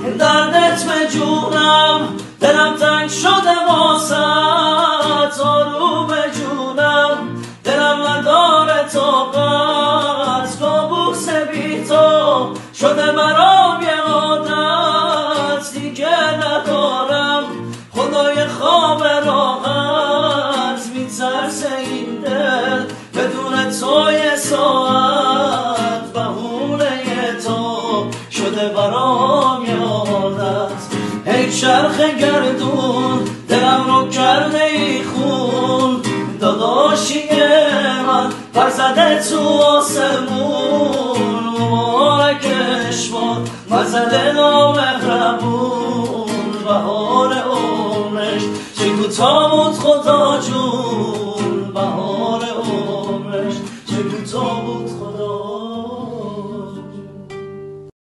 دردت به جونم، دلم تنگ شده واسط، آروم جونم دلم نداره طاقت، کابوس بی تو شده برام یه عادت، دیگه ندارم خدای خواب راحت، میترسه این دل بدون تو یه ساعت، بهونه تو شده برام یه عادت. ای چرخ گردون دلم رو کرده ای خون، داداشی من پر زده تو آسمون، مبارکش باد مزده نامهربون، بهار عمرش چه کوتاه بود خدا جون.